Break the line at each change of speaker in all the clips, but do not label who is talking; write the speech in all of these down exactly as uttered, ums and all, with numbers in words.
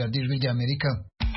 radiyo ijwi ry'Amerika.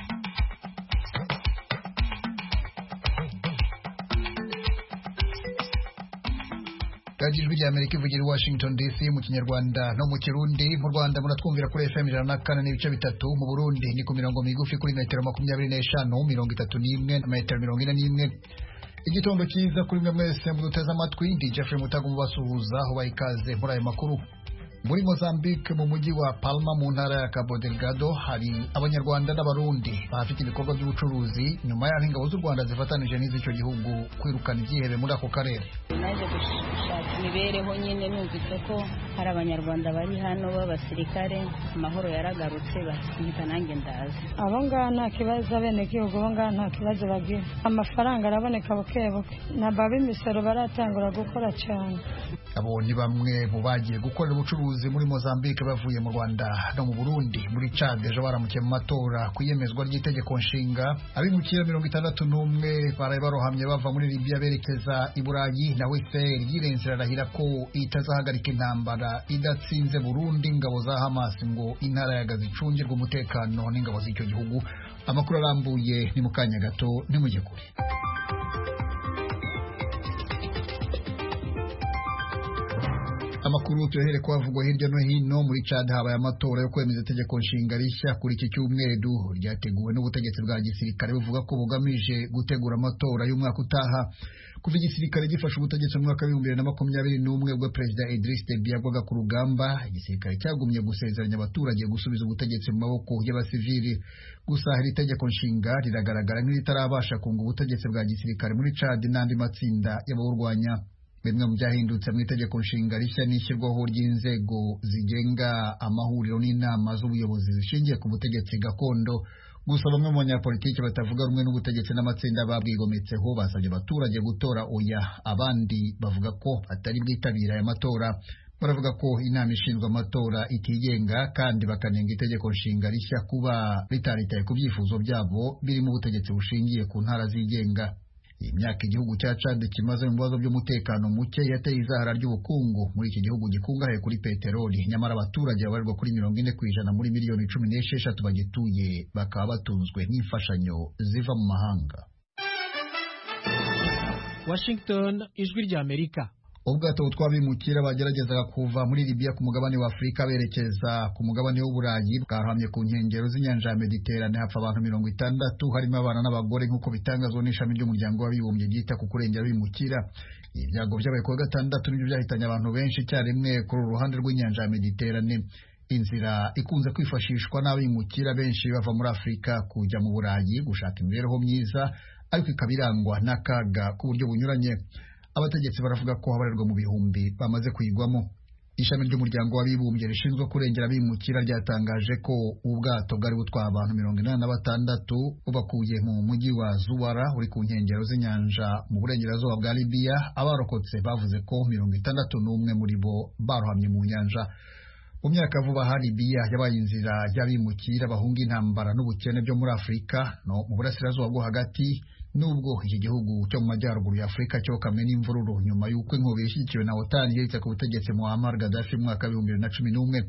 radiyo ijwi ry'Amerika ivugira i Washington D C mu Kinyarwanda no mu Kirundi. Mu Rwanda muratwumvira kuri F M ijana na kane n'ibice bitatu, mu Burundi ni ku mirongo migufi kuri metero makumyabiri n'eshanu, mirongo itatu n'imwe na metero mirongo ine n'imwe. Igitondo cyiza kuri mwe mwese muduteze amatwi. Ndi Jeffrey Mutago mubasuhuza, aho bayikaze muri aya makuru. Muri Mozambique mu mujyi wa Palma mu ntara ya Cabo Delgado hari abanyarwanda n'abarundi bafite ibikorwa by'ubucuruzi nyuma y'aho ingabo z'u Rwanda zifatanije n'iz'icyo gihugu kwirukana ibyihebe muri ako karere.
Naje gushaka imibereho nyine numvise ko hari abanyarwanda bari hano b'abasirikare, amahoro yaragarutse bahita nanjye ndaza.
Abo ngana nta kibazo, abene gihugu abo ngana nta kibazo bagira, amafaranga araboneka bukebuke, na baba imisoro baratangura gukora cyane.
Abo ni bamwe mu bagiye gukorera ubucuruzi muri Mozambique bavuye mu Rwanda no mu Burundi. Muri Chad ejo baramukiye mu matora kuyemezwa ry'itegeko nshinga. Abimukira mirongo itandatu n'umwe baraye barohamye bava muri Libya berekeza i Burayi, naho Israel yirenze irarahira ko itazahagarika intambara idatsinze Burundi ingabo za Hamas ngo intara ya Gaza icungirwe umutekano n'ingabo z'icyo gihugu. Amakuru arambuye ni mu kanya gato nimujye kure. Amakuru tuhere kwavugwa hirya no hino. Muri Chad habaye amatora yo kwemeza itegeko nshinga rishya kuri iki cyumweru, ryateguwe n'ubutegetsi bwa gisirikare buvuga ko bugamije gutegura amatora y'umwaka utaha. Kuva igisirikare gifashe ubutegetsi mu mwaka w'ibihumbi bibiri na makumyabiri n'umwe ubwo Perezida Idriss Deby yagwaga ku rugamba, igisirikare cyagumye gusezeranya abaturage gusubiza ubutegetsi mu maboko y'abasivili. Gusa hari itegeko nshinga riragaragara nk'iritarabasha kunga ubutegetsi bwa gisirikare muri Chad n'andi matsinda y'abawurwanya. Bimwe mu byahindutse mu itegeko nshinga rishya n'ishyirwaho ry'inzego zigenga amahuriro n'inama z'ubuyobozi zishingiye ku butegetsi gakondo. Gusa bamwe mu banyapolitiki batavuga rumwe n'ubutegetsi n'amatsinda babwigometseho basabye abaturage gutora oya, abandi bavuga ko atari bwitabira aya matora. Baravuga ko inama ishinzwe amatora itigenga, kandi bakanenga itegeko nshinga rishya kuba ritaritaye ku byifuzo byabo biri mu butegetsi bushingiye ku ntara zigenga. Imyaka igihugu cya Chad kimaze mu bibazo by'umutekano muke yateye izahara ry'ubukungu muri iki gihugu gikungahaye kuri peteroli, nyamara abaturage babarirwa kuri mirongo ine ku ijana muri miliyoni cumi n'esheshatu bagituye bakaba batunzwe n'imfashanyo ziva mu mahanga.
Washington, ijwi ry'Amerika.
Ubwato bw'abimukira bageragezaga kuva muri Libya ku mugabane wa Afurika berekeza ku mugabane w'Uburayi bwahamye ku nkengero z'inyanja ya Mediterane, hapfa abantu mirongo itandatu harimo abana n'abagore nk'uko bitangazwa n'ishami ry'umuryango w'abibumbye ryita ku kurengera abimukira. Ibyago byabaye ku wa gatandatu nibyo byahitanye abantu benshi icyarimwe kuri uru ruhande rw'inyanja ya Mediterane, inzira ikunze kwifashishwa n'abimukira benshi bava muri Afurika kujya mu Burayi gushaka imibereho myiza, ariko ikaba irangwa n'akaga ku buryo bunyuranye. Abategetsi baravuga ko habarirwa mu bihumbi bamaze kuyigwamo. Ishami ry'umuryango w'abibumbye rishinzwe kurengera abimukira ryatangaje ko ubwato bwari butwaye abantu mirongo inani na batandatu bubakuye mu mujyi wa Zuwara uri ku nkengero z'inyanja mu burengerazuba bwa Libya. Abarokotse bavuze ko mirongo itandatu n'umwe muri bo barohamye mu nyanja. Mu myaka vuba aha Libya yabaye inzira y'abimukira bahunga intambara n'ubukene byo muri Afurika no mu burasirazuba bwo hagati, nubwo iki gihugu cyo mu majyaruguru ya Afurika cyo kamwe n'imvururu nyuma y'uko inkubi ishyigikiwe na OTAN iherutse ku butegetsi Muammar Gaddafi mu mwaka w'ibihumbi bibiri na cumi n'umwe.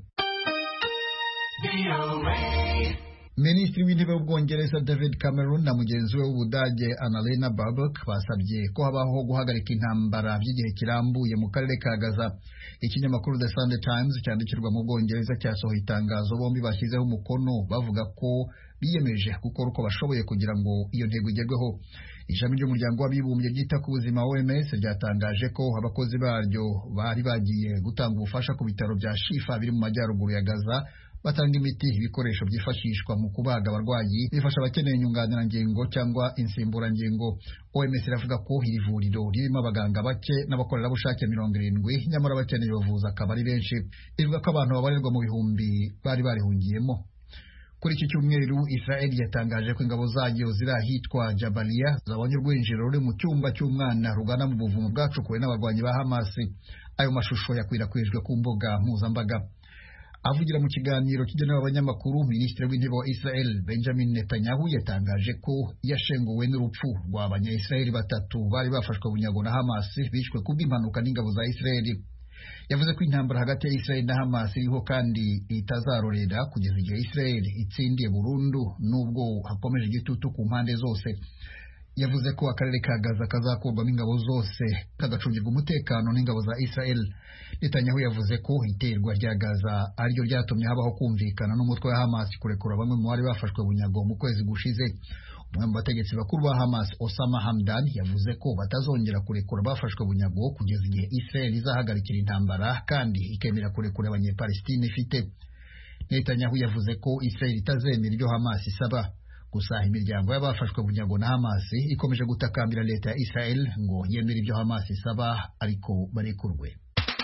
Minisitiri w'intebe w'Ubwongereza David Cameron na mugenzi we w'Ubudage Annalena Baerbock basabye ko habaho guhagarika intambara by'igihe kirambuye mu karere ka Gaza. Ikinyamakuru The Sunday Times cyandikirwa mu Bwongereza cyasohoye itangazo bombi bashyizeho umukono bavuga ko biyemeje gukora uko bashoboye kugira ngo iyo ntego igerweho. Ishami ry'umuryango w'abibumbye ryita ku buzima O M S ryatangaje ko abakozi baryo bari bagiye gutanga ubufasha ku bitaro bya Shifa biri mu majyaruguru ya Gaza, batanga imiti, ibikoresho byifashishwa mu kubaga abarwayi, bifasha abakeneye inyunganirangingo cyangwa insimburangingo. O M S iravuga ko iri vuriro ririmo abaganga bake n'abakorerabushake mirongo irindwi, nyamara abakeneye ubuvuzi akaba ari benshi. Ivuga ko abantu babarirwa mu bihumbi bari barihungiyemo. Kuri iki cyumweru Israel yatangaje ko ingabo zayo ziri ahitwa Jabalia zabonye urwinjiro ruri mu cyumba cy'umwana rugana mu buvumo bwacukuwe n'abarwanyi ba Hamas. Ayo mashusho yakwirakwijwe ku mbuga mpuzambaga. Avugira mu kiganiro kigenewe abanyamakuru, Minisitiri w'Intebe wa Israel Benjamin Netanyahu yatangaje ko yashenguwe n'urupfu rw'abanya-Israeli batatu bari bafashwe bunyago na Hamas bishwe kubw'impanuka n'ingabo za Israel. yavuze ko intambara hagati ya Israel na Hamas iriho kandi itazarorera kugeza igihe Israel itsindiye burundu nubwo hakomeje igitutu ku mpande zose. Yavuze ko akarere ka Gaza kazakurwamo ingabo zose kagacungirwa umutekano n'ingabo za Israel. Netanyahu yavuze ko iterwa rya Gaza ariryo ryatumye habaho kumvikana n'umutwe wa Hamas kurekura bamwe mu bari bafashwe bunyago mu kwezi gushize. Umwe mu bategetsi bakuru ba Hamas, Osama Hamdan, yavuze ko batazongera kurekura bafashwe bunyago kugeza igihe Israel izahagarikira intambara kandi ikemera kurekura abanyepalestine ifite. Netanyahu yavuze ko Israel itazemera ibyo Hamas isaba. Gusa imiryango y'abafashwe bunyago na Hamas ikomeje gutakambira leta ya Israel ngo yemere ibyo Hamas isaba ariko barekurwe.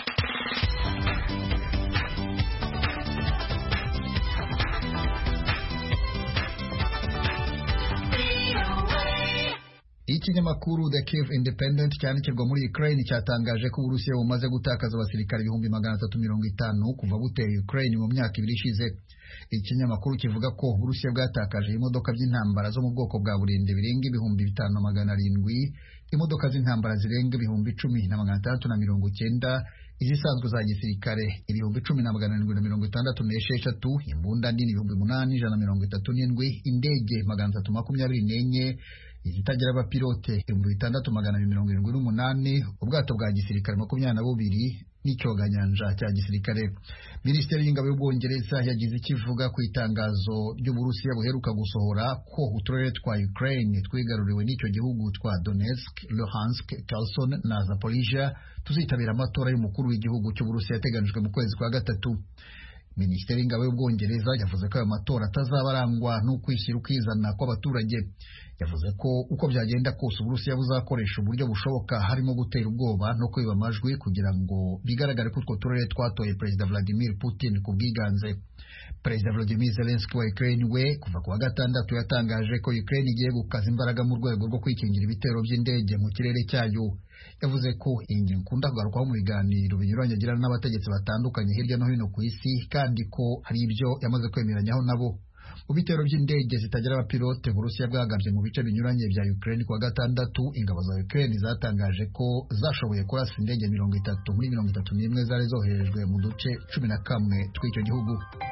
Ikinyamakuru The Kyiv Independent cyandikirwa muri Ukraine cyatangaje ko Uburusiya bumaze gutakaza abasirikare ibihumbi magana atatu mirongo itanu kuva buteye Ukraine mu myaka ibiri ishize. Ikinyamakuru kivuga ko Uburusiya bwatakaje imodoka by'intambara zo mu bwoko bwa burende birenga ibihumbi bitanu na magana arindwi, imodoka z'intambara zirenga ibihumbi icumi na magana atandatu na mirongo icyenda, izisanzwe za gisirikare ibihumbi icumi na magana arindwi na mirongo itandatu n'esheshatu, imbunda nini ibihumbi umunani ijana na mirongo itatu n'indwi, indege magana atatu makumyabiri n'enye, izitagira abapilote ibihumbi bitandatu magana abiri mirongo irindwi n'umunani, ubwato bwa gisirikare makumyabiri na bubiri n'icyoganyanja cya gisirikare. Minisiteri y'ingabo y'Ubwongereza yagize ikivuga ku itangazo ry'Uburusiya buheruka gusohora ko uturere twa Ukraine twigaruriwe n'icyo gihugu twa Donetsk, Luhansk, Kherson na Zaporizhia tuzitabira amatora y'umukuru w'igihugu cy'Uburusiya yateganijwe mu kwezi kwa gatatu. Minisiteri y'ingabo y'Ubwongereza yavuze ko ayo matora atazabarangwa n'ukwishyira ukizana kw'abaturage. Yavuze ko uko byagenda kose Uburusiya buzakoresha uburyo bushoboka harimo gutera ubwoba no kwiba amajwi kugira ngo bigaragare ko utwo turere twatoye Perezida Vladimir Putin ku bwiganze. Perezida Volodymyr Zelensky wa Ukraine we kuva ku wa gatandatu yatangaje ko Ukraine igiye gukaza imbaraga mu rwego rwo kwikingira ibitero by'indege mu kirere cyayo. Yavuze ko iyi nkunda kugarukwaho mu biganiro binyuranye agirana n'abategetsi batandukanye hirya no hino ku isi kandi ko hari ibyo yamaze kwemeranyaho nabo. Mu bitero by'indege zitagira abapilote Uburusiya bwagabye mu bice binyuranye bya Ukraine ku wa gatandatu, ingabo za Ukraine zatangaje ko zashoboye kurasa indege mirongo itatu muri mirongo itatu n'imwe zari zoherejwe mu duce cumi na kamwe tw'icyo gihugu.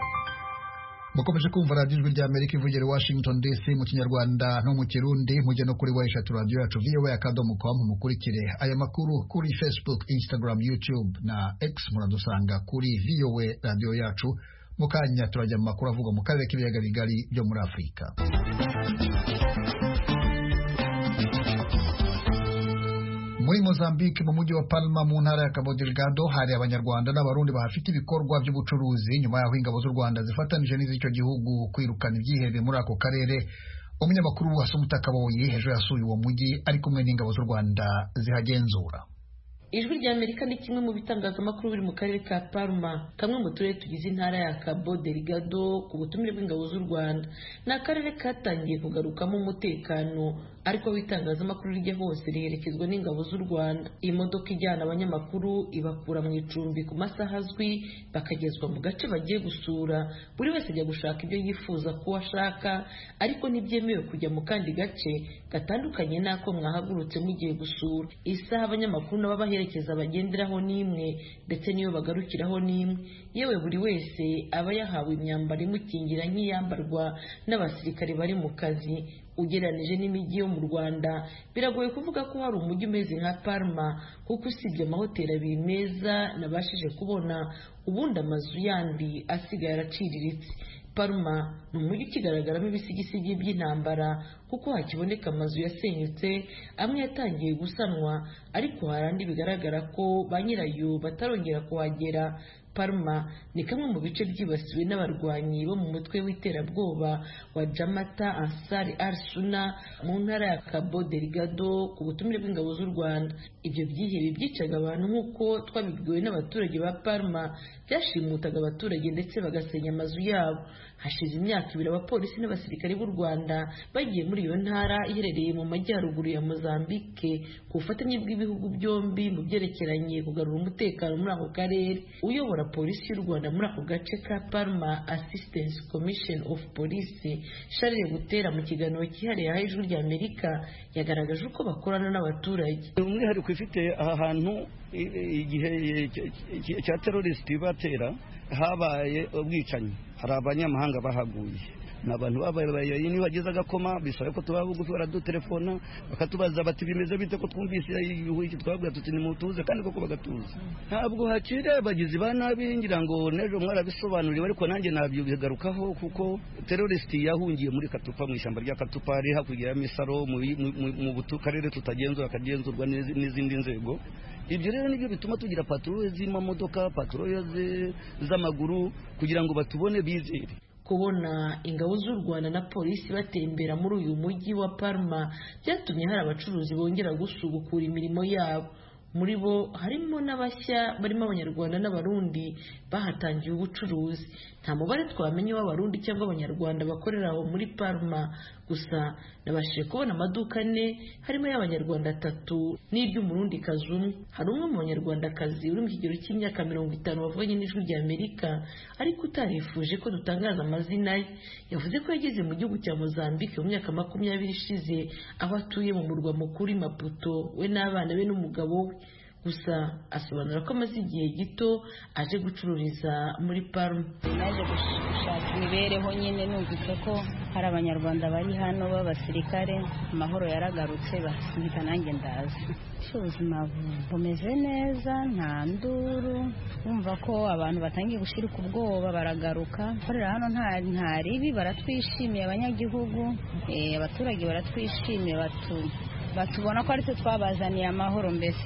Mukomeje kumva radiyo ijwi ry'Amerika ivugira i Washington D C mu Kinyarwanda no mu Kirundi. Mujye no kuri wayishatu radiyo yacu V O A akadomo com mukurikire aya makuru kuri Facebook, Instagram, YouTube na X. Muradusanga kuri V O A radiyo yacu. Mukanya turajya mu makuru avuga mu karere k'ibiyaga bigari byo muri Afurika. Muri Mozambique mu mujyi wa Palma mu ntara ya Cabo Delgado hari abanyarwanda n'abarundi bahafite ibikorwa by'ubucuruzi nyuma y'aho ingabo z'u Rwanda zifatanije n'iz'icyo gihugu kwirukana ibyihebe muri ako karere. Umunyamakuru wa Sumuta Kaboyi ejo yasuye uwo mujyi ari kumwe n'ingabo z'u Rwanda zihagenzura.
Ijwi ry'Amerika ni kimwe mu bitangazamakuru biri mu karere ka Palma, kamwe mu turere tugize intara ya Cabo Delgado ku butumire bw'ingabo z'u Rwanda. Ni akarere katangiye kugarukamo umutekano, ariko w'itangazamakuru rijya hose riherekezwa n'ingabo z'u Rwanda. Iyi modoka ijyana abanyamakuru ibakura mu icumbi ku masaha azwi bakagezwa mu gace bagiye gusura. Buri wese ajya gushaka ibyo yifuza ko ashaka, ariko ntibyemewe kujya mu kandi gace gatandukanye n'ako mwahagurutse mugiye gusura. Isaha abanyamakuru n'ababaherekeza bagenderaho n'imwe, ndetse niyo bagarukiraho n'imwe. Yewe buri wese aba yahawe imyambaro imukingira nk'iyambarwa n'abasirikare bari mu kazi. Ugereranije n'imijyi yo mu Rwanda biragoye kuvuga ko hari umujyi umeze nka Palma, kuko usibye amahoteli abiri meza nabashije kubona, ubundi amazu yandi asigaye araciriritse. Palma ni umujyi ukigaragaramo ibisigisigi by'intambara, kuko hakiboneka amazu yasenyutse, amwe yatangiye gusanwa, ariko hari andi bigaragara ko ba nyirayo batarongera kuhagera. Palma ni kamwe mu bice byibasiwe n'abarwanyi bo mu mutwe w'iterabwoba wa Jamata Ansari al-Sunna mu ntara ya Cabo Delgado ku butumire bw'ingabo z'u Rwanda. Ibyo byihebe byicaga abantu nk'uko twabibwiwe n'abaturage ba Palma, byashimutaga abaturage ndetse bagasenya amazu yabo. hashize imyaka ibiri abapolisi n'abasirikare b'u Rwanda bagiye muri iyo ntara iherereye mu majyaruguru ya Mozambique ku bufatanye bw'ibihugu byombi mu byerekeranye kugarura umutekano muri ako karere. Uyobora polisi y'u Rwanda muri ako gace ka Palma Assistance Commission of Police Charles Butera mu kiganiro cyihariye aha Ijwi rya Amerika yagaragaje uko bakorana n'abaturage.
Umwihariko ifite aha hantu igihe cya terrorisiti batera habaye ubwicanyi, hari abanyamahanga bahaguye, n'abantu babaye ni bageze agakoma bisaba ko tuba bugufi baradutelefona bakatubaza bati bimeze bite ko twumvise iki twabwira tuti ni mutuze kandi koko bagatuza. Ntabwo hakire bagizi ba nabi ngira ngo nejo mwarabisobanuriwe ariko nanjye nabyigarukaho kuko terrorist yahungiye muri Katupa mu ishyamba rya Katupa ari hakurya ya Misaro mu butu karere tutagenzura akagenzurwa n'izindi nzego. Ibyo rero nibyo bituma tugira patrouille z'amamodoka, patrouille z'amaguru kugira ngo batubone bizere.
Kubona ingabo z'u Rwanda na polisi batembera muri uyu mujyi wa Palma byatumye hari abacuruzi bongera gusubukura imirimo yabo. Muri bo harimo n'abashya barimo abanyarwanda n'abarundi bahatangiye ubucuruzi. Nta mubare twamenye w'abarundi cyangwa abanyarwanda bakorera aho muri Palma, gusa nabashije kubona amaduka ane harimo y'abanyarwanda atatu n'iry'umurundi kazi umwe. Hari umwe mu banyarwandakazi uri mu kigero cy'imyaka mirongo itanu wavuganye n'Ijwi rya Amerika ariko utarifuje ko dutangaza amazina ye. Yavuze ko yageze mu gihugu cya Mozambique mu myaka makumyabiri ishize aho atuye mu murwa mukuru Maputo we n'abana be n'umugabo we. Gusa asobanura ko amaze igihe gito aje gucururiza muri Palma.
Naje gushaka imibereho nyine numvise ko hari abanyarwanda bari hano b'abasirikare, amahoro yaragarutse basubika nanjye ndaza. Ubuzima bumeze neza nta nduru, umva ko abantu batangiye gushirika ubwoba baragaruka. Korera hano nta nta ribi, baratwishimiye abanyagihugu, eh abaturage baratwishimiye batu batubona ko aritwe twabazaniye amahoro, mbese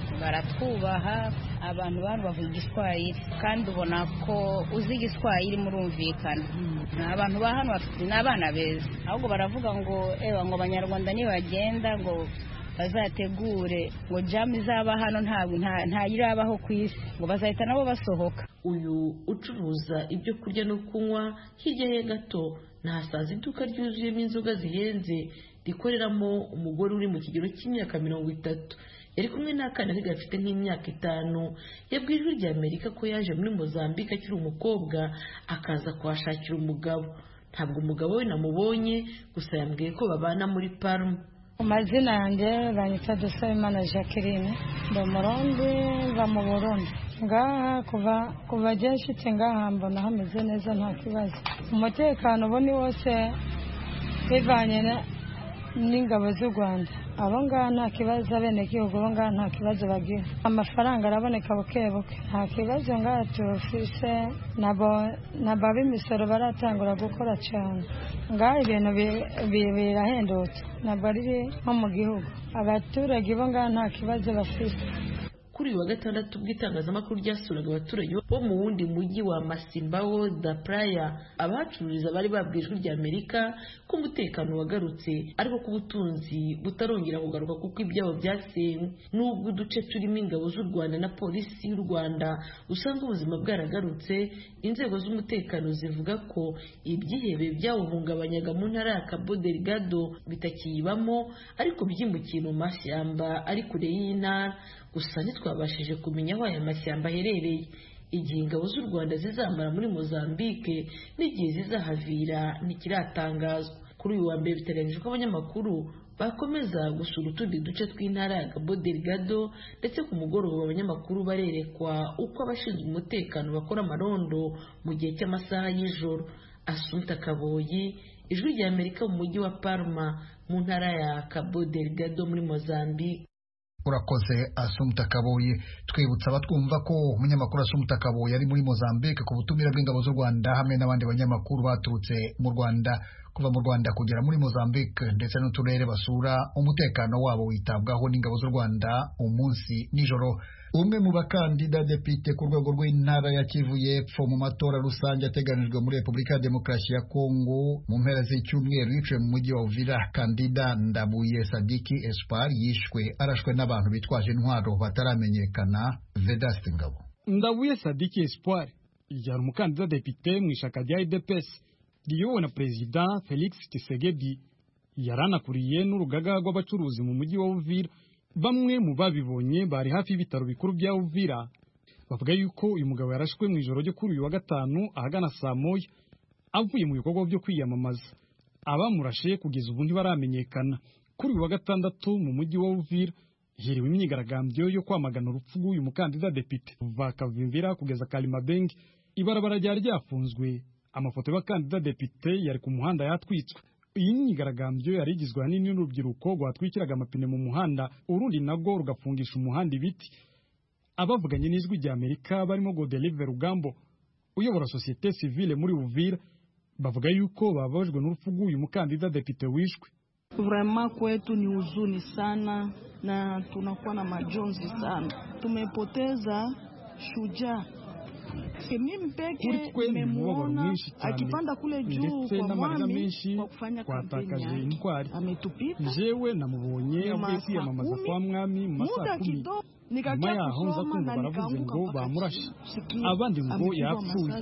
baratwubaha. Abantu bari bavuga igiswahili kandi ubona ko uzi igiswahili murumvikana. Abantu ba hano bafite n'abana beza, ahubwo baravuga ngo ewa ngo abanyarwanda nibagenda ngo bazategure ngo jamu izaba hano ntabwo nta yirabaho ku isi, ngo bazahita nabo basohoka.
Uyu ucuruza ibyo kurya no kunywa hirya ye gato nahasanze iduka ryuzuyemo inzoga zihenze rikoreramo umugore uri mu kigero cy'imyaka mirongo itatu. Yari kumwe n'akana ke gafite nk'imyaka itanu. Yabwiye Ijwi rya Amerika ko yaje muri Mozambique akiri umukobwa akaza kuhashakira umugabo. Ntabwo umugabo we namubonye, gusa yambwiye ko babana muri Palma.
Amazina yanjye banyita Dusabimana Jacqueline, ndi Umurundi mva mu Burundi. Ngaha kuva kuva jeshyitse ngaha mbona hameze neza nta kibazo. Umutekano ubu ni wose bivanye n'ingabo z'u Rwanda. Abo ngaha nta kibazo, abenegihugu bo ngaha nta kibazo bagira. Amafaranga araboneka buke buke, nta kibazo ngaha tufise. Nabo nabo b'imisoro baratangura gukora cyane. Ngaha ibintu birahendutse, ntabwo ari nko mu gihugu. Abaturage bo ngaha nta kibazo bafite.
Kuri uyu wa gatandatu bw'itangazamakuru ryasuraga abaturage bo mu wundi mujyi wa Masimbao da Praia, abahacururiza bari babwiye Ijwi rya Amerika ko umutekano wagarutse ariko ko ubutunzi butarongera kugaruka kuko ibyabo byasenywe. Nubwo uduce turimo ingabo z'u Rwanda na polisi y'u Rwanda usanga ubuzima bwaragarutse, inzego z'umutekano zivuga ko ibyihebe byawuhungabanyaga mu ntara ya Cabo Delgado bitakiyibamo ariko byimukiye mu mashyamba ari kure y'intara. Gusa ntitwabashije kumenya aho aya mashyamba aherereye. Igihe ingabo z'u Rwanda zizamara muri Mozambique n'igihe zizahavira ntikiratangazwa. Kuri uyu wa mbere biteganyijwe ko abanyamakuru bakomeza gusura utundi duce tw'intara ya Cabo Delgado, ndetse ku mugoroba abanyamakuru barerekwa uko abashinzwe umutekano bakora amarondo mu gihe cy'amasaha y'ijoro. Assumpta Kaboyi, Ijwi rya Amerika mu mujyi wa Palma mu ntara ya Cabo Delgado muri Mozambique.
Urakoze Assumpta Kaboyi. Twibutsa abatwumva ko umunyamakuru Assumpta Kaboyi ari muri Mozambique ku butumire bw'ingabo z'u Rwanda hamwe n'abandi banyamakuru baturutse mu Rwanda. Kuva mu Rwanda kugera muri Mozambique ndetse n'uturere basura, umutekano wabo witabwaho n'ingabo z'u Rwanda umunsi nijoro. Umwe mu bakandida depite ku rwego rw'intara ya Kivu y'Epfo mu matora rusange ateganijwe muri Repubulika ya Demokarasi ya Kongo mu mpera z'icyumweru yiciwe mu mujyi wa Uvira, kandida Ndabuye Sadiki Espoir yishwe arashwe n'abantu bitwaje intwaro bataramenyekana. Vedaste Ngabo.
Ndabuye Sadiki Espoir yari umukandida depite mu ishaka rya U D P S riyobowe na Perezida Felix Tshisekedi yaranakuriye n'urugaga rw'abacuruzi mu mujyi wa Uvira. Bamwe mu babibonye bari hafi y'ibitaro bikuru bya Uvira bavuga yuko uyu mugabo yarashwe mu ijoro ryo kuri uyu wa gatanu ahagana saa moya avuye mu bikorwa byo kwiyamamaza. Abamurashe kugeza ubu ntibaramenyekana. Kuri uyu wa gatandatu mu mujyi wa Uvira hiriwe imyigaragambyo yo kwamagana urupfu rw'uyu mukandida depite. Kuva Kavimvira kugeza Kalimabenge ibarabara ryari ryafunzwe, amafoto y'abakandida depite yari ku muhanda yatwitswe. Iyi myigaragambyo yari igizwe ahanini n'urubyiruko rwatwikiraga amapine mu muhanda, urundi nago rugafungisha umuhanda ibiti. Abavuganye n'ijwi rya Amerika barimo Godelive Rugambo uyobora societe civile muri Uvira bavuga yuko babajwe n'urupfu rw'uyu mukandida depite wishwe.
Vraiment kwetu ni huzuni sana na tunakuwa na majonzi sana. Tumepoteza shujaa. Mimi peke nimemuona akipanda kule juu kwa mwami kwa kufanya kampeni. Ametupita.
Jewe namubonye avuye kwiyamamaza kwa mwami mu masaa kumi. Nyuma yaho nza kumva baravuze ngo bamurashe, abandi ngo yapfuye.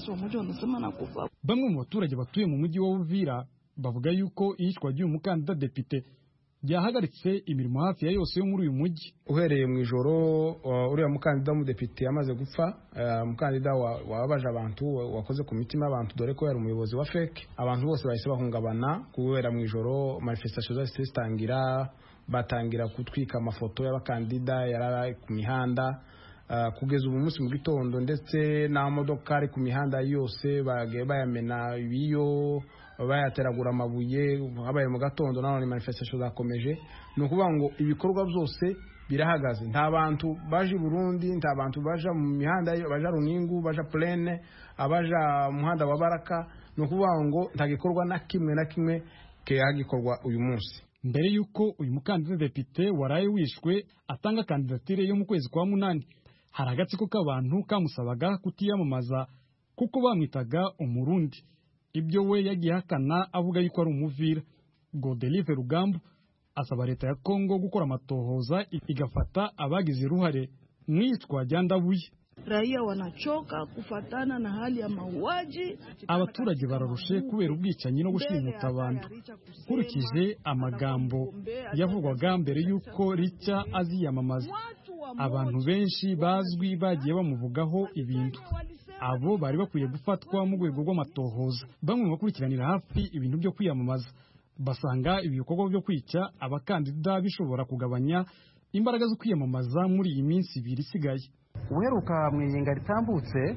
Bamwe mu baturage batuye mu mujyi wa Uvira bavuga yuko iyicwa ry'uyu mukandida depite byahagaritse imirimo hafi ya yose yo muri uyu mujyi.
Uhereye mu ijoro uriya mukandida w'umudepite yamaze gupfa, umukandida wababaje abantu, wakoze ku mitima y'abantu, dore ko yari umuyobozi wa feke. Abantu bose bahise bahungabana kubera mu ijoro manifestation zose zitangira, batangira kutwika amafoto y'abakandida yarara ku mihanda. Uh, kugeza ubu munsi mu gitondo ndetse n'amodoka ari ku mihanda yose bage bayamena ibiyo bayateragura amabuye. Habaye mu gatondo none manifestation zakomeje. No kuvuga ngo ibikorwa byose birahagaze, nta bantu baje Burundi, nta bantu baja mu mihanda, baja Runingu, baja Plaine, abaja muhanda wa Baraka. No kuvuga ngo nta gikorwa na kimwe na kimwe keyagikorwa uyu munsi.
Mbere yuko uyu mukandida depite waraye wishwe atanga kandidatire yo mu kwezi kwa munani, hari agatsiko k'abantu kamusabaga kutiyamamaza kuko bamwitaga umurundi. Ibyo we yagiye hakana avuga yuko ari umuvira. Godelive Rugambo asaba leta ya Kongo gukora amatohoza igafata abagize uruhare mu iyicwa rya Ndabuye.
Raia wanachoka kufatana na hali ya mauaji.
Abaturage bararushe kubera ubwicanyi no gushimuta abantu. Kurikije amagambo yavugwaga mbere yuko Richa aziyamamaza, abantu benshi bazwi bagiye bamuvugaho ibintu. Abo bari bakwiye gufatwa mu rwego rw'amatohoza. Bamwe mu bakurikiranira hafi ibintu byo kwiyamamaza basanga ibikorwa byo kwica abakandida bishobora kugabanya imbaraga zo kwiyamamaza muri iyi minsi ibiri isigaye.
Uheruka mu iyenga ritambutse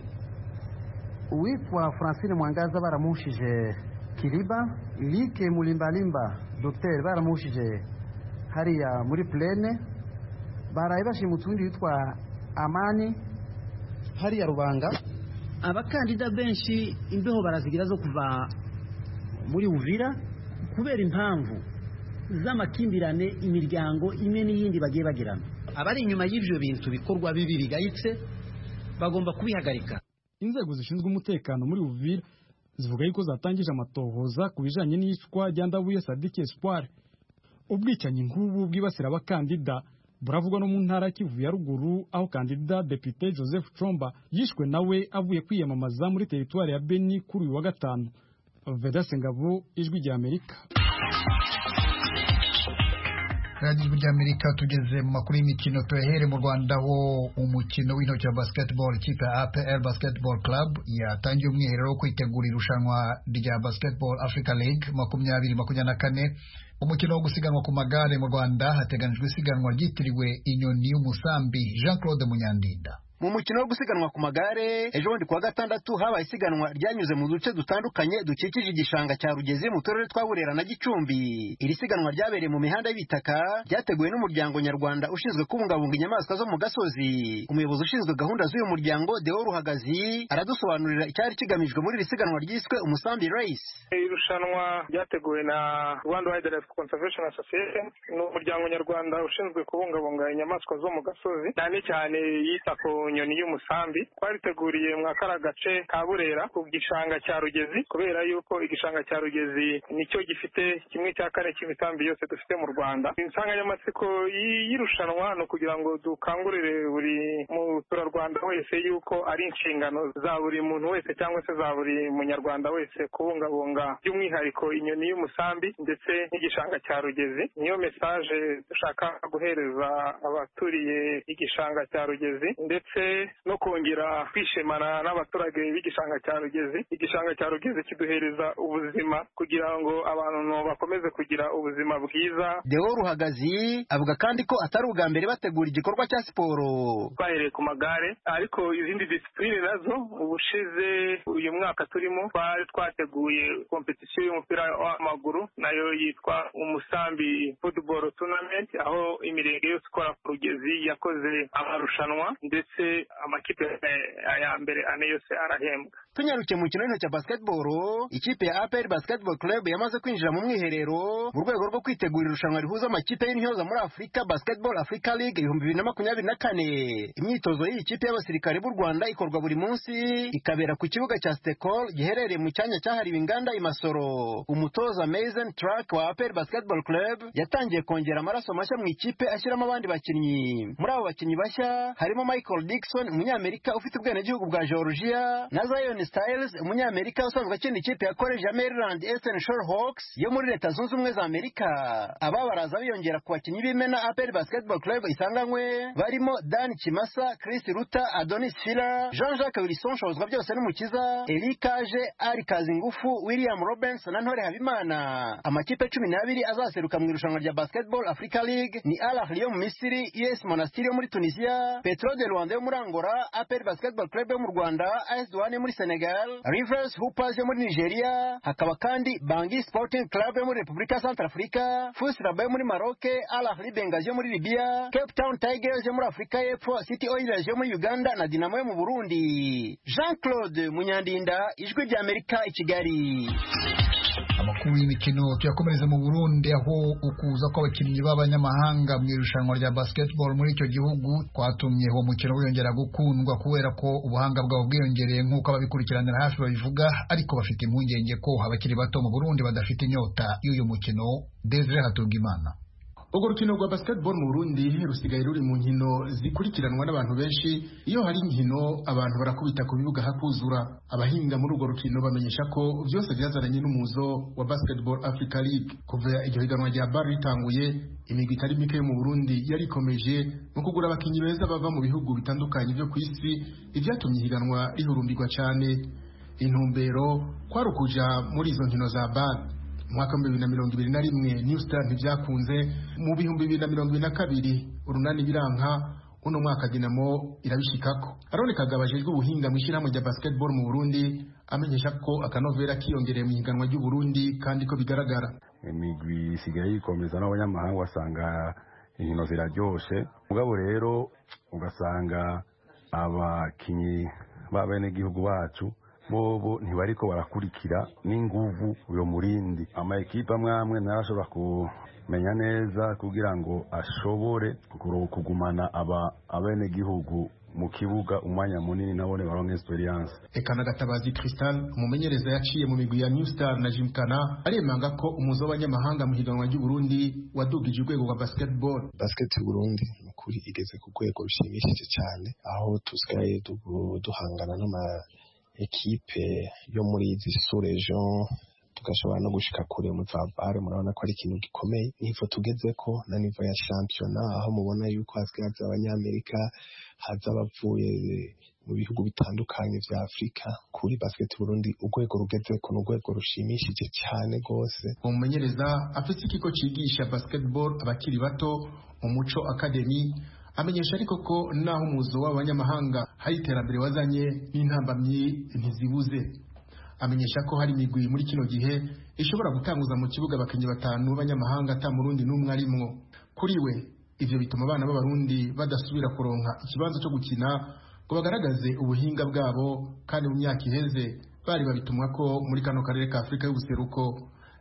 uwitwa Francine Mwangaza baramushije Kiriba, Like Mulimbalimba Docteur baramushije hariya muri Plaine, baraye bashimutse undi witwa Amani hariya Rubanga.
Abakandida benshi imbeho barazigira zo kuva muri Uvira kubera impamvu z'amakimbirane imiryango imwe n'iyindi bagiye bagirana. Abari inyuma y'ivyo bintu bikorwa bibi bigayitse bagomba kubihagarika.
Inzego zishinzwe umutekano muri Uvira zivuga yuko zatangije amatohoza ku bijanye n'iyicwa rya Ndabuye Sadiki Espoir. Ubwicanyi nk'ubu bwibasira abakandida buravugwa no mu ntara Kivu ya ruguru, aho kandida depite Joseph Chomba yishwe nawe avuye kwiyamamaza muri teritwari ya Beni kuri uyu wa gatanu. Vedaste Ngabo, Ijwi rya Amerika.
Radio Ijwi rya Amerika. Tugeze mu makuru y'imikino, tuhere mu Rwanda ho umukino w'intoki wa basketball. Ikipe ya A P R Basketball Club yatangiye umwiherero wo kwitegura irushanwa rya Basketball Africa League makumyabiri makumyabiri na kane. Umukino wo gusiganwa ku magare mu Rwanda hateganijwe isiganwa ryitiriwe inyoni y'umusambi. Jean Claude Munyandinda.
Mu mukino wo gusiganwa ku magare ejo bundi kuwa gatandatu habaye isiganwa ryanyuze mu duce dutandukanye dukikije igishanga cya Rugezi mu turere twa Burera na Gicumbi. Iri siganwa ryabereye mu mihanda y'ibitaka, ryateguwe n'umuryango nyarwanda ushinzwe kubungabunga inyamaswa zo mu gasozi. Umuyobozi ushinzwe gahunda z'uyu muryango Deo Ruhagazi aradusobanurira icyari kigamijwe muri iri siganwa ryiswe Umusambi Race.
Irushanwa ryateguwe na Rwanda Wildlife Conservation Association, n'umuryango nyarwanda ushinzwe kubungabunga inyamaswa zo mu gasozi, cyane cyane yita ku nyoni y'umusambi twariteguriye mwakara gace ka Burera ku gishanga cya Rugezi kubera yuko igishanga cya Rugezi nicyo gifite kimwe cya kane cy'imisambi yose dufite mu Rwanda. Insanganyamatsiko y'irushanwa no kugira ngo dukangurire buri muturarwanda wese yuko ari inshingano za buri muntu wese cyangwa se za buri munyarwanda wese kubungabunga by'umwihariko inyoni y'umusambi ndetse n'igishanga cya Rugezi. Niyo message dushaka guhereza abaturiye igishanga cya Rugezi ndetse no kongera kwishimana n'abaturage b'igishanga cya Rugezi. Igishanga cya Rugezi kiduhereza ubuzima kugira ngo abantu bakomeze kugira ubuzima bwiza.
Deo Ruhagazi avuga kandi ko atari ubwa mbere bategura igikorwa cya siporo.
Twahereye ku magare ariko izindi disipline nazo ubushize uyu mwaka turimo twari twateguye competition y'umupira w'amaguru nayo yitwa umusambi football tournament aho imirenge yose ikora ku Rugezi yakoze amarushanwa ndetse amakipe ya mbere ane yose arahembwa.
Tunyaruke mu kintu cya basketball, ikipe ya A P R Basketball Club yamaze kwinjira mu mwiherero mu rwego rwo kwitegura irushanwa rihuza amakipe y'intyoza muri Africa Basketball Africa League ibihumbi bibiri na makumyabiri na kane. Imyitozo y'iyi kipe y'abasirikare b'u Rwanda ikorwa buri munsi ikabera ku kibuga cya Stekol giherereye mu cyanya cyahariwe inganda i Masoro. Umutoza Mason Track wa A P R Basketball Club yatangiye kongera amaraso mashya mu ikipe ashyiramo abandi bakinnyi. Muri abo bakinnyi bashya harimo Michael Dixon umunyamerika ufite ubwenegihugu bwa Georgia na Zion Styles umunyamerika usanzwe akina ikipe ya College ya Maryland Eastern Shore Hawks yo muri Leta Zunze Ubumwe za Amerika. Aba baraza biyongera ku bakinnyi b'imena A P R Basketball Club isanganywe barimo Dan Kimasa, Chris Ruta, Adonis Fila, Jean-Jacques Wilson Shozwa byose n'umukiza, Eli Kaje, Ari Kazingufu, William Robbins na Ntore Habimana. Amakipe cumi n'abiri azaseruka mu irushanwa rya Basketball Africa League ni Al Ahly yo mu Misiri, U S Monastir yo muri Tunisia, Petro de Luanda yo muri Angola, A P R Basketball Club yo mu Rwanda, A S Douane muri Senegal, Rivers Hoopers yo muri Nigeria, hakaba kandi Bangui Sporting Club yo muri Repubulika Centrafrica, F U S Rabat yo muri Maroc, Al Ahly Benghazi yo muri Libya, Cape Town Tigers yo muri Afrika y'Epfo, City Oilers yo muri Uganda na Dinamo yo mu Burundi. Jean-Claude Munyandinda, Ijwi rya Amerika i Kigali.
Amakuru y'imikino tuyakomereza mu Burundi aho ukuza kw'abakinnyi b'abanyamahanga mu irushanwa rya basketball muri icyo gihugu kwatumye uwo mukino wiyongera gukundwa kubera ko ubuhanga bwabo bwiyongereye nk'uko ababikurikiranira hafi babivuga, ariko bafite impungenge ko abakiri bato mu Burundi badafite inyota y'uyu mukino. Desire Hatungimana.
Urwo rukino rwa basketball mu Burundi rusigaye ruri mu nkino zikurikiranwa n'abantu benshi. Iyo hari inkino abantu barakubita ku bibuga hakuzura. Abahinga muri urwo rukino bamenyesha ko byose byazaranye n'umuzo wa Basketball Africa League. Kuva iryo higanwa rya bar ritanguye, imigwi itari mike yo mu Burundi yari ikomeje mu kugura abakinnyi beza bava mu bihugu bitandukanye byo ku isi, ibyatumye higanwa rihurumbirwa cyane. Intumbero kwari ukuja muri izo nkino za bar. Mwaka bibiri na mirongo ibiri na rimwe New Star ntibyakunze, mu bihumbi bibiri na mirongo ibiri na kabiri urunani biranka, uno mwaka Dinamo irabishikako. Arone Kagabajejwe ubuhinga mu ishyirahamwe rya basketball mu Burundi amenyesha ko akanovera kiyongereye mu higanwa ry'u Burundi kandi ko bigaragara.
Imigwi isigaye ikomeza n'abanyamahanga wasanga inkino ziraryoshe, mugabo rero ugasanga abakinyi b'abenegihugu bacu bobo ntibariko barakurikira n'inguvu uyo murindi. Ama ekipa mwamwe narashobora kumenya neza kugira ngo ashobore kugumana aba abene gihugu mu kibuga umwanya munini nabone baronke experience.
Ekana Gatabazi Crystal umumenyereza yaciye mu migwi ya New Star na Jimkana aremanga ko umuzo w'abanyamahanga mu higanwa ry'u Burundi wadugije urwego rwa basketball.
Basket y'u Burundi mukuri igeze ku rwego rushimishije cyane, aho tusigaye duhangana n'ama ekipe yo muri izi sous-region tugashobora no gushika kure mu zabare. Murabona ko ari ikintu gikomeye nivo tugeze ko na nivo ya championnat, aho mubona yuko hasigaye abanyamerika haza bavuye mu bihugu bitandukanye vya Afrika. Kuri basket Burundi urwego rugeze ko n'urwego rushimishije cyane gose.
Umumenyereza afite ikigo cigisha basketball abakiri bato Umuco Academy amenyesha ariko ko naho umuzo w'abanyamahanga hari iterambere wazanye n'intambamyi ntizibuze. Amenyesha ko hari imigwi muri kino gihe ishobora gutanguza mu kibuga abakinnyi batanu b'abanyamahanga ata murundi n'umwe arimwo. Kuri we ivyo bituma abana b'abarundi badasubira kuronka ikibanza cyo gukina ngo bagaragaze ubuhinga bwabo, kandi mu myaka iheze bari babitumwa ko muri kano karere ka Afrika y'ubuseruko.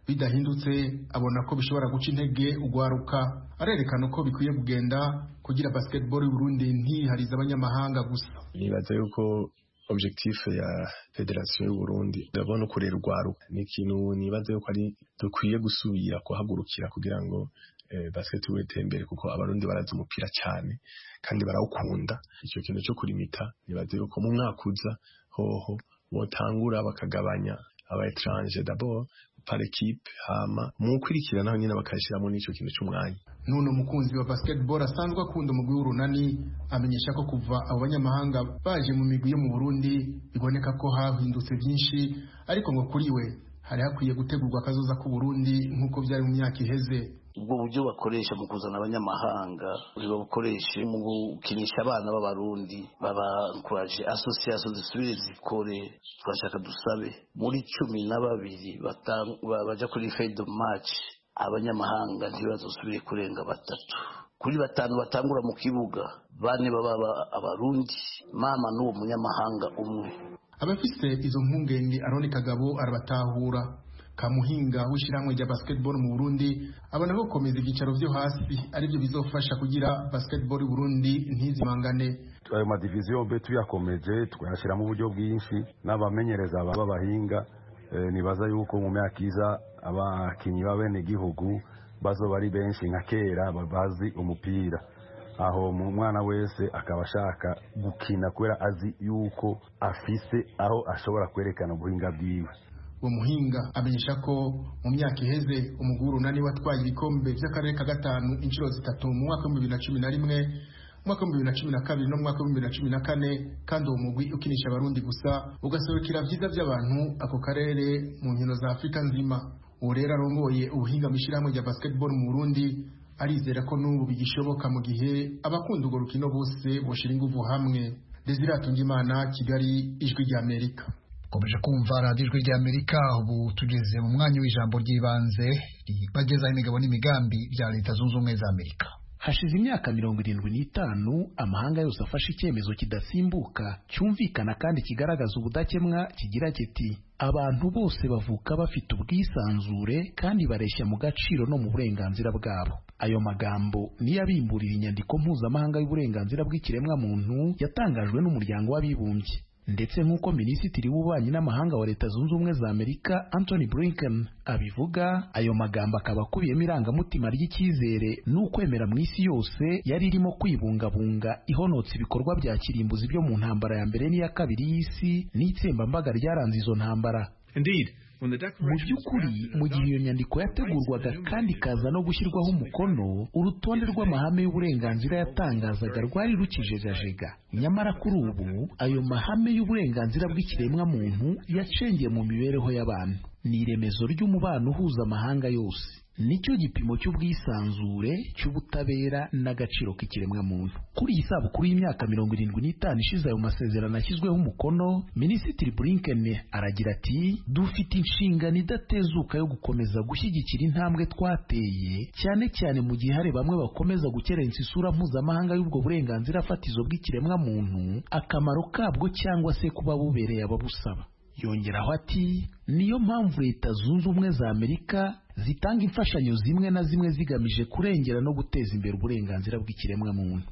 bidahindutse abona ko bishobora guca intege ugwaruka. Arerekana ko bikwiye kugenda kugira basketball y'u Burundi ntihariza abanyamahanga gusa.
Nibaza yuko objectif ya Federation y'u Burundi ndabona kurera urwaruka ni ikintu nibaza yuko ari dukwiye gusubira kuhagurukira kugira ngo eh, basketball itembere, kuko abarundi barazi umupira cyane kandi barawukunda. Icyo kintu cyo kurimita nibaza yuko mu mwaka uza hoho botangura bakagabanya aba étranger d'abord par équipe, hama mu kwirikirana naho nyine bakashiramo n'ico kintu cy'umwanya.
Nuno mukunzi wa basketball asanzwe akunda umugwi w'urunani amenyesha ko kuva abo banyamahanga baje mu migwi yo mu Burundi biboneka ko hahindutse byinshi, ariko ngo kuri we hari hakwiye gutegurwa akazoza ku Burundi nk'uko byari mu myaka iheze.
Ubwo buryo bakoresha mu kuzana abanyamahanga babukoreshe mu gukinisha abana b'abarundi, baba encourage association zisubire zikore. Twashaka dusabe muri cumi na babiri baja kuri feuille de match abanyamahanga ntibazosubire kurenga batatu. Kuri batanu batangura mu kibuga bane baba abarundi, mama n'uwo munyamahanga umwe.
Abafise izo mpungenge Aroni Kagabo arabatahura. Kamuhinga w'ishiramwe rya basketball mu Burundi abona ko komeza igicaro byo hasi ari byo bizofasha kugira basketball y'u Burundi ntizimangane.
Ayo ma division be tuyakomeje twashira mu buryo bwinshi n'abamenyereza b'abahinga. E, nibaza yuko mu myaka iza abakinyi babene gihugu bazo bari benshi nka kera babazi umupira, aho mu mwana wese akaba ashaka gukina kubera azi yuko afise aho ashobora kwerekana ubuhinga bwiwe.
Uwo muhinga amenyesha ko mu myaka iheze umugwi w'urunani watwaye ibikombe by'akarere ka gatanu inshuro zitatu mu mwaka wa bibiri na cumi na rimwe, mu mwaka wa bibiri na cumi na kabiri no mu mwaka wa bibiri na cumi na kane, kandi uwo mugwi ukinisha abarundi gusa ugaserukira vyiza by'abantu ako karere mu nkino za Afrika nzima. Uwo rero arongoye ubuhinga mu ishyirahamwe rya basketball mu Burundi arizera ko n'ubu bigishoboka mu gihe abakunda urwo rukino bose boshira inguvu hamwe. Desire Atungimana, Kigali, Ijwi rya Amerika.
Komeje kumva radiyo Ijwi rya Amerika. Ubu tugeze mu mwanya w'ijambo ry'ibanze ribagezaho imigabo n'imigambi bya Leta Zunze Ubumwe za Amerika.
Hashize imyaka mirongo irindwi n'itanu amahanga yose afashe icyemezo kidasimbuka cyumvikana kandi kigaragaza ubudakemwa kigira kiti abantu bose bavuka bafite ubwisanzure kandi bareshya mu gaciro no mu burenganzira bwabo. Ayo magambo niyo abimburira inyandiko mpuzamahanga y'uburenganzira bw'ikiremwa muntu yatangajwe n'umuryango w'abibumbye. Ndetse nk'uko Minisitiri w'Ububanyi n'Amahanga wa Leta Zunze Ubumwe za Amerika Anthony Blinken abivuga, ayo magambo akaba akubiyemo irangamutima ry'icyizere n'ukwemera mu isi yose yari irimo kwibungabunga ihonotse ibikorwa bya kirimbuzi byo mu ntambara ya mbere n'iya kabiri y'isi n'itsembambaga ryaranze izo ntambara. Indeed, mu by'ukuri mu gihe iyo nyandiko yategurwaga kandi ikaza no gushyirwaho umukono, urutonde rw'amahame y'uburenganzira yatangazaga rwari rukijegajega. Nyamara kuri ubu ayo mahame y'uburenganzira bw'ikiremwa muntu yacengeye mu mibereho y'abantu. Ni iremezo ry'umubano uhuza amahanga yose, nicyo gipimo cy'ubwisanzure, cy'ubutabera n'agaciro k'ikiremwa muntu. Kuri iyi sabukuru y'imyaka mirongo irindwi n'itanu ishize ayo masezerano ashyizweho umukono, Minisitiri Blinken aragira ati dufite inshingano idatezuka yo gukomeza gushyigikira intambwe twateye, cyane cyane mu gihe hari bamwe bakomeza gukerensa isura mpuzamahanga y'ubwo burenganzira fatizo bw'ikiremwa muntu, akamaro kabwo cyangwa se kuba bubereye ababusaba. Yongeraho ati niyo mpamvu Leta Zunze Ubumwe za Amerika zitanga imfashanyo zimwe na zimwe zigamije kurengera no guteza imbere uburenganzira bw'ikiremwa muntu.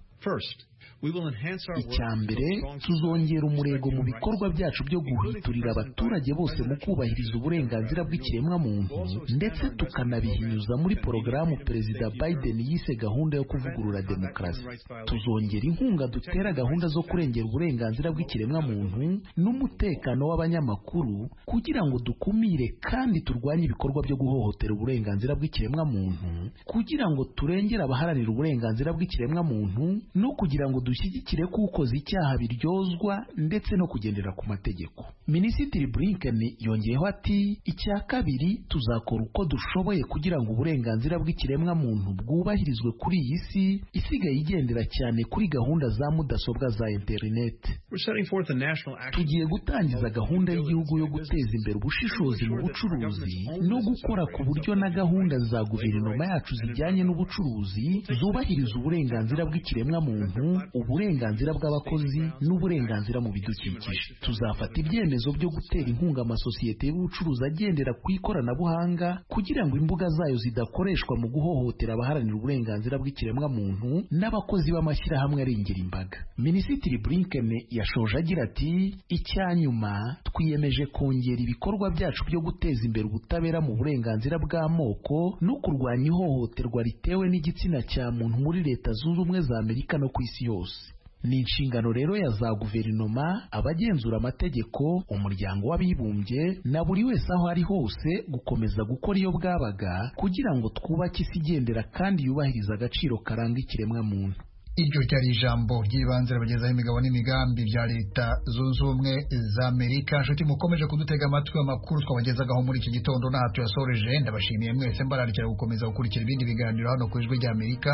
Icyambere, tuzongera umurego mu bikorwa byacu byo guhiturira abaturage bose mu kubahiriza uburenganzira bw'ikiremwa muntu, ndetse tukanabihinyuza muri porogaramu Perezida Biden yise gahunda yo kuvugurura demokarasi. Tuzongera inkunga dutera gahunda zo kurengera uburenganzira bw'ikiremwa muntu n'umutekano w'abanyamakuru kugira ngo dukumire kandi turwanye ibikorwa byo guhohotera uburenganzira bw'ikiremwa muntu, kugira ngo turengere abaharanira uburenganzira bw'ikiremwa muntu no kugira ngo dushyigikire ko ukoze icyaha biryozwa ndetse no kugendera ku mategeko. Minisitiri Blinken yongeyeho ati icya kabiri, tuzakora uko dushoboye kugira ngo uburenganzira bw'ikiremwa muntu bwubahirizwe kuri iyi si isigaye igendera cyane kuri gahunda za mudasobwa za internet. Tugiye gutangiza gahunda y'igihugu yo guteza imbere ubushishozi mu bucuruzi no gukora ku buryo na gahunda za guverinoma yacu zijyanye n'ubucuruzi zubahiriza uburenganzira bw'ikiremwa kiremwamuntu, uburenganzira bw'abakozi n'uburenganzira mu bidukikije. Tuzafata ibyemezo byo gutera inkunga amasosiyete y'ubucuruzi agendera ku ikoranabuhanga kugira ngo imbuga zayo zidakoreshwa mu guhohotera abaharanira uburenganzira bw'ikiremwamuntu n'abakozi b'amashyirahamwe arengera imbaga. Minisitiri Blinken yashoje agira ati, icyanyuma twiyemeje kongera ibikorwa byacu byo guteza imbere ubutabera mu burenganzira bw'amoko no kurwanya ihohoterwa ritewe n'igitsina cya muntu muri Leta Zunze Ubumwe za Amerika no ku isi yose. Ni inshingano rero ya za guverinoma, abagenzura amategeko, umuryango w'abibumbye na buri wese aho ari hose gukomeza gukora iyo bwabaga kugira ngo twubake isi igendera kandi yubahiriza agaciro karanga ikiremwa muntu.
Iryo ryari ijambo ry'ibanze bagezaho imigabo n'imigambi bya Leta Zunze Ubumwe za Amerika. Nshuti mukomeje kudutega amatwi, amakuru twabagezagaho muri iki gitondo n'aha tuyasoreje. Ndabashimiye mwese, mbararikira gukomeza gukurikira ibindi biganiro hano ku Ijwi ry'Amerika.